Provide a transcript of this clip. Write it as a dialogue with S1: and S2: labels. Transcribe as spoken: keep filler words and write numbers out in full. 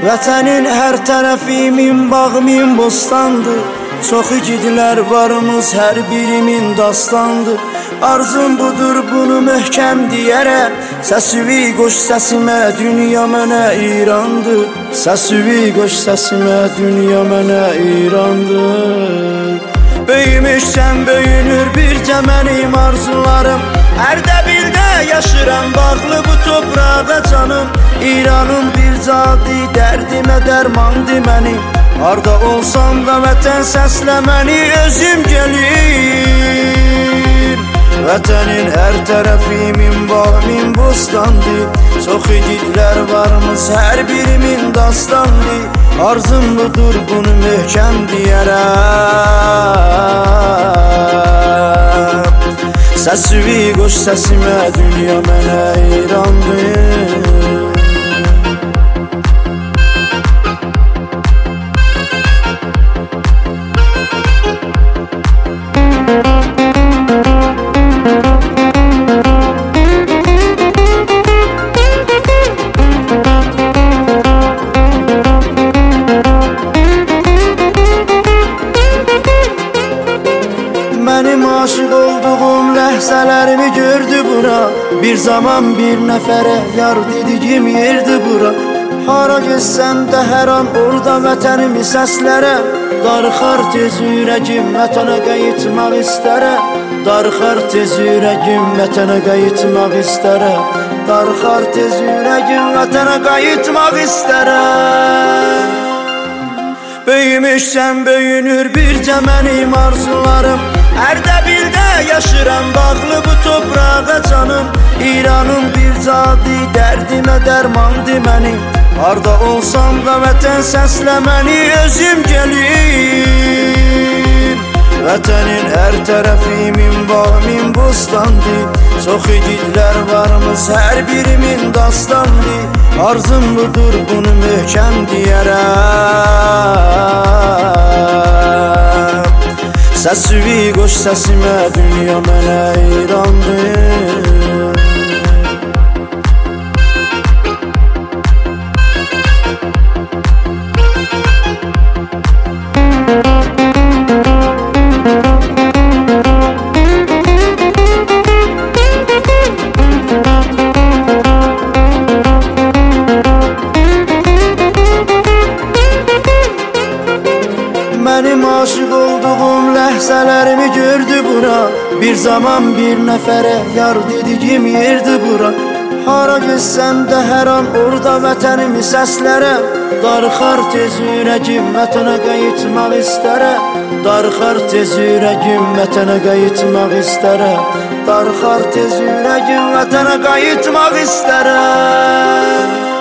S1: Vətənin hər tərəfi min bağ, min bostandır. Çox igidlər varımız, hər birimin dastandır. Arzum budur bunu möhkəm deyərək, səsivi qoş səsimə, dünya mənə İrandır. Səsivi qoş səsimə, dünya mənə İrandır. Böyümüşsən böyünür bircə mənim arzularım. Ərdəbildə yaşıram, bağlı bu toprağa canım. İranım bir cadi, dərdimə dərmandı mənim. Harda olsam da vətən səslə məni, özüm gəlir. Vətənin hər tərəfi min bağ, min bostandır. Çox igidlər varımız, hər birimin dastandır. Arzum budur bunu möhkəm deyərəm. Səsivi qoş səsimə, dünya mənə İrandır. Mənim aşıq olduğum ləhzələrimi gördü bura. Bir zaman bir nəfərə yar dediyim yerdi bura. Hara gezsəm də hər an orada vətənimi səslərə. Darıxar tez ürəgim, vətənə qayıtmaq istərəm. Darıxar tez ürəgim, vətənə qayıtmaq istərəm. Darıxar tez ürəgim, vətənə qayıtmaq istərəm. Böyümüşsən böyünür bircə mənim arzularım. Ərdəbildə yaşıram, bağlı bu toprağa canım. İranım bir cadi, dərdimə dərmandı mənim. Harda olsam da vətən səslə məni, özüm gəlir. Vətənin hər tərəfi min bağ, min bostandır. Çox igidlər varımız, hər birimin dastandır. Arzum budur bunu möhkəm deyərəm. Səsivi qoş səsimə, dünya mənə İrandır. Mənim aşıq olduğum ləhzələrimi gördü bura. Bir zaman bir nəfərə yar dediyim yerdi bura. Hara gezsəm də hər an orada vətənimi səslərə. Darıxar tez ürəgim, vətənə qayıtmaq istərəm. Darıxar tez ürəgim, vətənə qayıtmaq istərəm. Darıxar tez ürəgim, vətənə qayıtmaq istərəm.